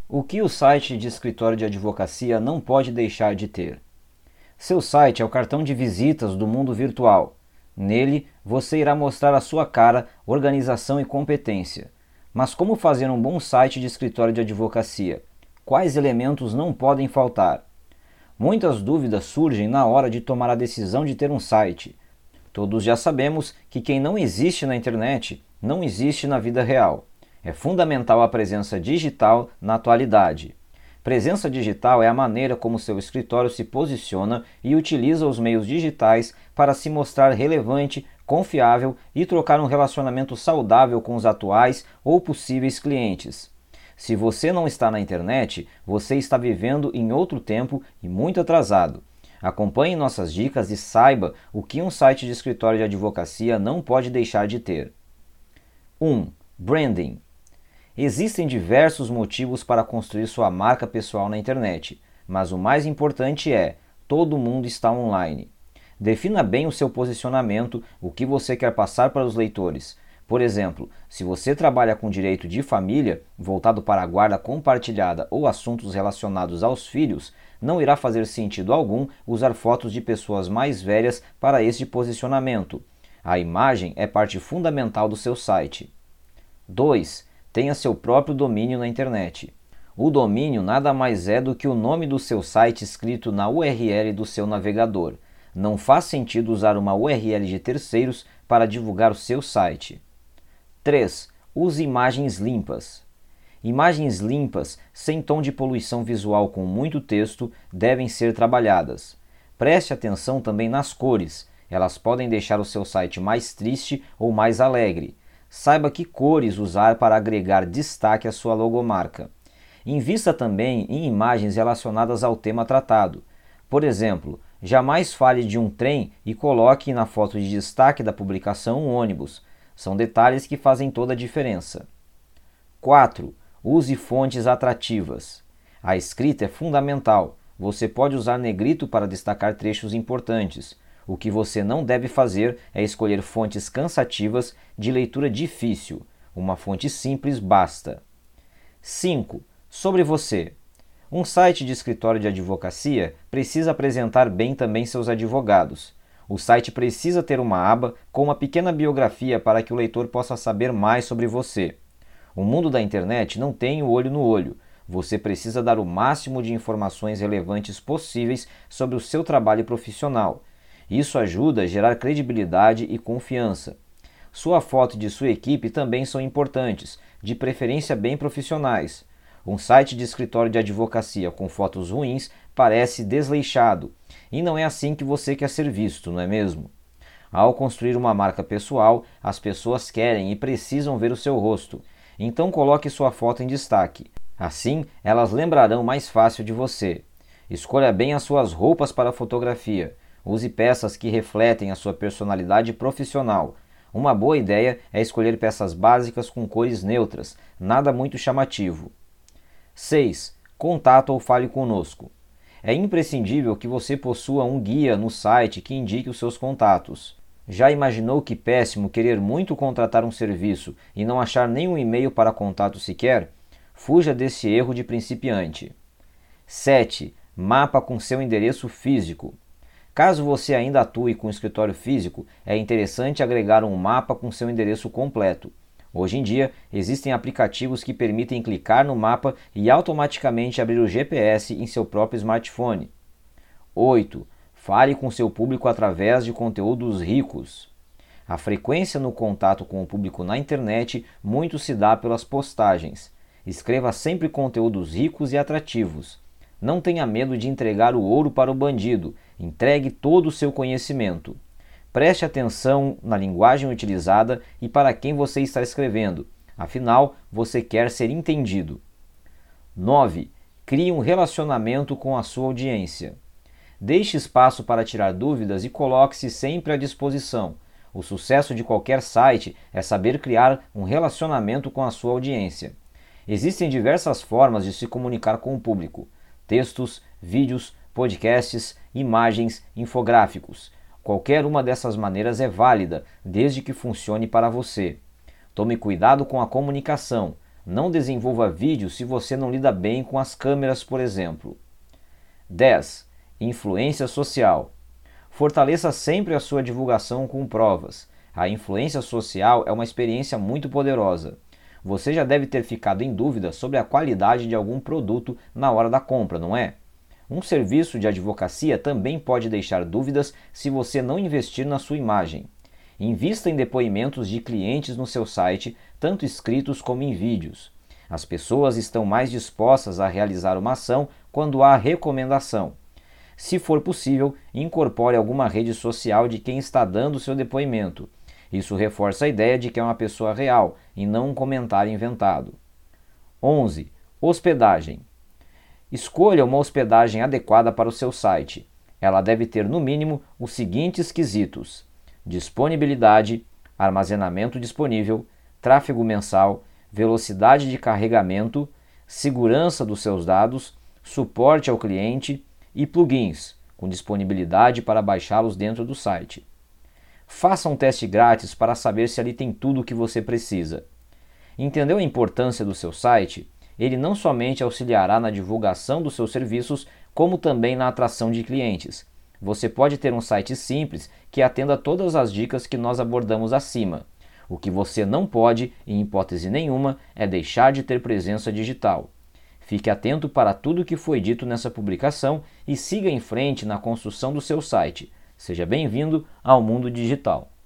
O que o site de escritório de advocacia não pode deixar de ter? Seu site é o cartão de visitas do mundo virtual. Nele, você irá mostrar a sua cara, organização e competência. Mas como fazer um bom site de escritório de advocacia? Quais elementos não podem faltar? Muitas dúvidas surgem na hora de tomar a decisão de ter um site. Todos já sabemos que quem não existe na internet não existe na vida real. É fundamental a presença digital na atualidade. Presença digital é a maneira como seu escritório se posiciona e utiliza os meios digitais para se mostrar relevante, confiável e trocar um relacionamento saudável com os atuais ou possíveis clientes. Se você não está na internet, você está vivendo em outro tempo e muito atrasado. Acompanhe nossas dicas e saiba o que um site de escritório de advocacia não pode deixar de ter. 1. Branding. Existem diversos motivos para construir sua marca pessoal na internet, mas o mais importante é: todo mundo está online. Defina bem o seu posicionamento, o que você quer passar para os leitores. Por exemplo, se você trabalha com direito de família, voltado para a guarda compartilhada ou assuntos relacionados aos filhos, não irá fazer sentido algum usar fotos de pessoas mais velhas para este posicionamento. A imagem é parte fundamental do seu site. 2. Tenha seu próprio domínio na internet. O domínio nada mais é do que o nome do seu site escrito na URL do seu navegador. Não faz sentido usar uma URL de terceiros para divulgar o seu site. 3. Use imagens limpas. Imagens limpas, sem tom de poluição visual com muito texto, devem ser trabalhadas. Preste atenção também nas cores. Elas podem deixar o seu site mais triste ou mais alegre. Saiba que cores usar para agregar destaque à sua logomarca. Invista também em imagens relacionadas ao tema tratado. Por exemplo, jamais fale de um trem e coloque na foto de destaque da publicação um ônibus. São detalhes que fazem toda a diferença. 4. Use fontes atrativas. A escrita é fundamental. Você pode usar negrito para destacar trechos importantes. O que você não deve fazer é escolher fontes cansativas de leitura difícil. Uma fonte simples basta. 5. Sobre você. Um site de escritório de advocacia precisa apresentar bem também seus advogados. O site precisa ter uma aba com uma pequena biografia para que o leitor possa saber mais sobre você. O mundo da internet não tem o olho no olho. Você precisa dar o máximo de informações relevantes possíveis sobre o seu trabalho profissional. Isso ajuda a gerar credibilidade e confiança. Sua foto e de sua equipe também são importantes, de preferência bem profissionais. Um site de escritório de advocacia com fotos ruins parece desleixado, e não é assim que você quer ser visto, não é mesmo? Ao construir uma marca pessoal, as pessoas querem e precisam ver o seu rosto, então coloque sua foto em destaque. Assim, elas lembrarão mais fácil de você. Escolha bem as suas roupas para a fotografia. Use peças que refletem a sua personalidade profissional. Uma boa ideia é escolher peças básicas com cores neutras, nada muito chamativo. 6. Contato ou fale conosco. É imprescindível que você possua um guia no site que indique os seus contatos. Já imaginou que péssimo querer muito contratar um serviço e não achar nenhum e-mail para contato sequer? Fuja desse erro de principiante. 7. Mapa com seu endereço físico. Caso você ainda atue com escritório físico, é interessante agregar um mapa com seu endereço completo. Hoje em dia, existem aplicativos que permitem clicar no mapa e automaticamente abrir o GPS em seu próprio smartphone. 8. Fale com seu público através de conteúdos ricos. A frequência no contato com o público na internet muito se dá pelas postagens. Escreva sempre conteúdos ricos e atrativos. Não tenha medo de entregar o ouro para o bandido. Entregue todo o seu conhecimento. Preste atenção na linguagem utilizada e para quem você está escrevendo. Afinal, você quer ser entendido. 9. Crie um relacionamento com a sua audiência. Deixe espaço para tirar dúvidas e coloque-se sempre à disposição. O sucesso de qualquer site é saber criar um relacionamento com a sua audiência. Existem diversas formas de se comunicar com o público: textos, vídeos, podcasts, imagens, infográficos. Qualquer uma dessas maneiras é válida, desde que funcione para você. Tome cuidado com a comunicação. Não desenvolva vídeos se você não lida bem com as câmeras, por exemplo. 10. Influência social. Fortaleça sempre a sua divulgação com provas. A influência social é uma experiência muito poderosa. Você já deve ter ficado em dúvida sobre a qualidade de algum produto na hora da compra, não é? Um serviço de advocacia também pode deixar dúvidas se você não investir na sua imagem. Invista em depoimentos de clientes no seu site, tanto escritos como em vídeos. As pessoas estão mais dispostas a realizar uma ação quando há recomendação. Se for possível, incorpore alguma rede social de quem está dando seu depoimento. Isso reforça a ideia de que é uma pessoa real e não um comentário inventado. 11. Hospedagem. Escolha uma hospedagem adequada para o seu site. Ela deve ter, no mínimo, os seguintes quesitos: disponibilidade, armazenamento disponível, tráfego mensal, velocidade de carregamento, segurança dos seus dados, suporte ao cliente e plugins, com disponibilidade para baixá-los dentro do site. Faça um teste grátis para saber se ali tem tudo o que você precisa. Entendeu a importância do seu site? Ele não somente auxiliará na divulgação dos seus serviços, como também na atração de clientes. Você pode ter um site simples que atenda todas as dicas que nós abordamos acima. O que você não pode, em hipótese nenhuma, é deixar de ter presença digital. Fique atento para tudo o que foi dito nessa publicação e siga em frente na construção do seu site. Seja bem-vindo ao mundo digital.